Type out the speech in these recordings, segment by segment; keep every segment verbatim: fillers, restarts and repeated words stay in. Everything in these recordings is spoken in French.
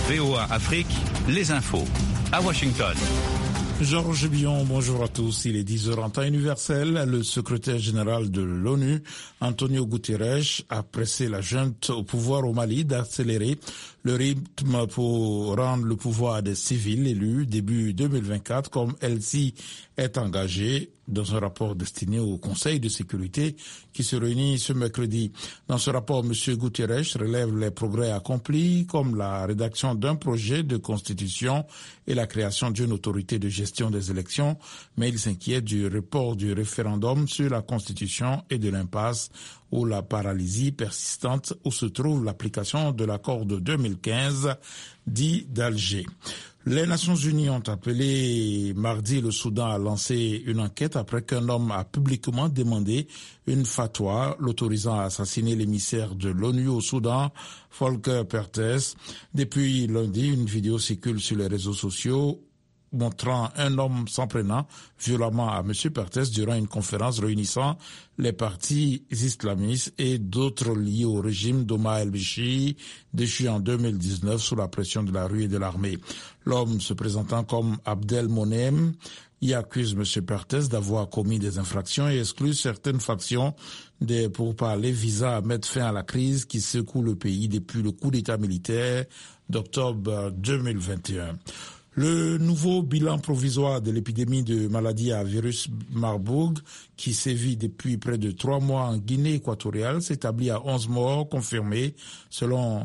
V O A Afrique, les infos. À Washington. Georges Bion, bonjour à tous. Il est dix heures en temps universel. Le secrétaire général de l'ONU, Antonio Guterres, a pressé la junte au pouvoir au Mali d'accélérer le rythme pour rendre le pouvoir à des civils élus début deux mille vingt-quatre, comme elle s'y est engagée dans un rapport destiné au Conseil de sécurité qui se réunit ce mercredi. Dans ce rapport, M. Guterres relève les progrès accomplis, comme la rédaction d'un projet de constitution et la création d'une autorité de gestion des élections, mais il s'inquiète du report du référendum sur la constitution et de l'impasse ou la paralysie persistante où se trouve l'application de l'accord de deux mille quinze dit d'Alger. Les Nations Unies ont appelé mardi le Soudan à lancer une enquête après qu'un homme a publiquement demandé une fatwa l'autorisant à assassiner l'émissaire de l'ONU au Soudan, Volker Perthes. Depuis lundi, une vidéo circule sur les réseaux sociaux montrant un homme s'en prenant violemment à M. Perthes durant une conférence réunissant les partis islamistes et d'autres liés au régime d'Omar el-Béchir, déchu en deux mille dix-neuf sous la pression de la rue et de l'armée. L'homme, se présentant comme Abdel Monem, y accuse M. Perthes d'avoir commis des infractions et exclut certaines factions des pourparlers visant à mettre fin à la crise qui secoue le pays depuis le coup d'État militaire d'octobre deux mille vingt et un. Le nouveau bilan provisoire de l'épidémie de maladie à virus Marburg, qui sévit depuis près de trois mois en Guinée équatoriale, s'établit à onze morts confirmés, selon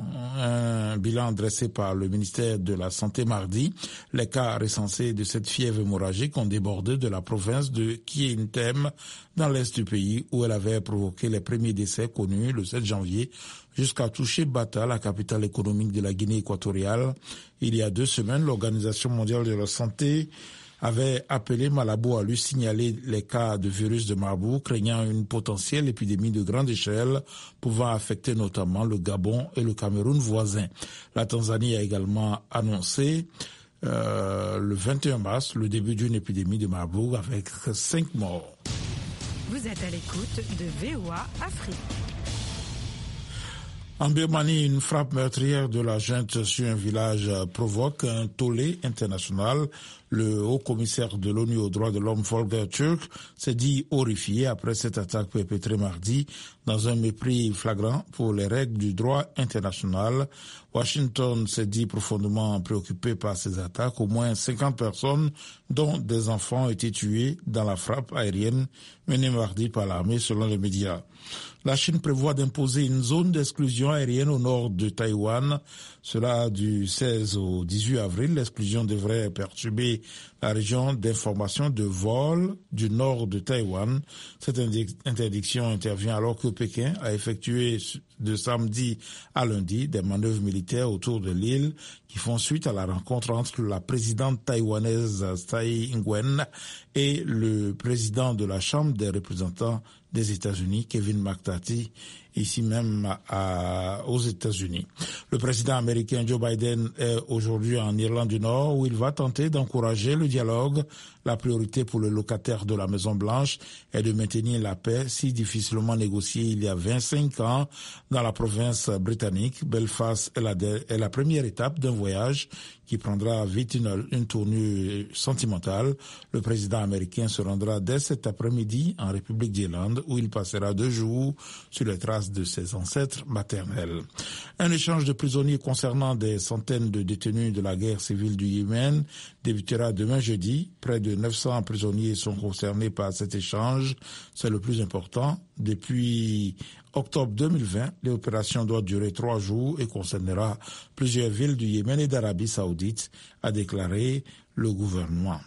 un bilan dressé par le ministère de la Santé mardi. Les cas recensés de cette fièvre hémorragique ont débordé de la province de Kientem, dans l'est du pays, où elle avait provoqué les premiers décès connus le sept janvier, jusqu'à toucher Bata, la capitale économique de la Guinée équatoriale. Il y a deux semaines, l'Organisation mondiale de la santé avait appelé Malabo à lui signaler les cas de virus de Marburg, craignant une potentielle épidémie de grande échelle pouvant affecter notamment le Gabon et le Cameroun voisin. La Tanzanie a également annoncé euh, le vingt et un mars le début d'une épidémie de Marburg avec cinq morts. Vous êtes à l'écoute de V O A Afrique. En Birmanie, une frappe meurtrière de la junte sur un village provoque un tollé international. Le haut-commissaire de l'ONU aux droits de l'homme, Volker Turk, s'est dit horrifié après cette attaque perpétrée mardi dans un mépris flagrant pour les règles du droit international. Washington s'est dit profondément préoccupé par ces attaques. Au moins cinquante personnes, dont des enfants, ont été tuées dans la frappe aérienne menée mardi par l'armée, selon les médias. La Chine prévoit d'imposer une zone d'exclusion aérienne au nord de Taïwan. Cela du seize au dix-huit avril. L'exclusion devrait perturber la région d'information de vol du nord de Taïwan. Cette interdiction intervient alors que Pékin a effectué de samedi à lundi des manœuvres militaires autour de l'île qui font suite à la rencontre entre la présidente taïwanaise Tsai Ing-wen et le président de la Chambre des représentants des États-Unis, Kevin McCarthy, ici même à, aux États-Unis. Le président américain Joe Biden est aujourd'hui en Irlande du Nord où il va tenter d'encourager le dialogue. La priorité pour le locataire de la Maison-Blanche est de maintenir la paix si difficilement négociée il y a vingt-cinq ans dans la province britannique. Belfast est la, est la première étape d'un voyage qui prendra vite une, une tournure sentimentale. Le président américain se rendra dès cet après-midi en République d'Irlande où il passera deux jours sur les traces de ses ancêtres maternels. Un échange de prisonniers concernant des centaines de détenus de la guerre civile du Yémen débutera demain jeudi. Près de neuf cents prisonniers sont concernés par cet échange. C'est le plus important. Depuis octobre deux mille vingt, l'opération doit durer trois jours et concernera plusieurs villes du Yémen et d'Arabie Saoudite, a déclaré le gouvernement.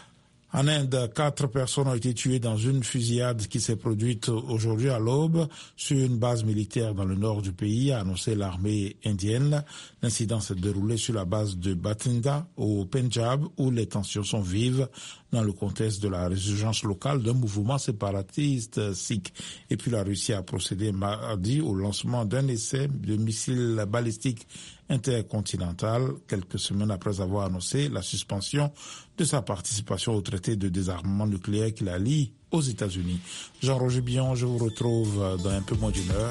En Inde, quatre personnes ont été tuées dans une fusillade qui s'est produite aujourd'hui à l'aube sur une base militaire dans le nord du pays, a annoncé l'armée indienne. L'incident s'est déroulé sur la base de Bathinda, au Pendjab, où les tensions sont vives dans le contexte de la résurgence locale d'un mouvement séparatiste sikh. Et puis la Russie a procédé mardi au lancement d'un essai de missiles balistiques intercontinental, quelques semaines après avoir annoncé la suspension de sa participation au traité de désarmement nucléaire qui la lie aux États-Unis. Jean-Roger Bion, je vous retrouve dans un peu moins d'une heure.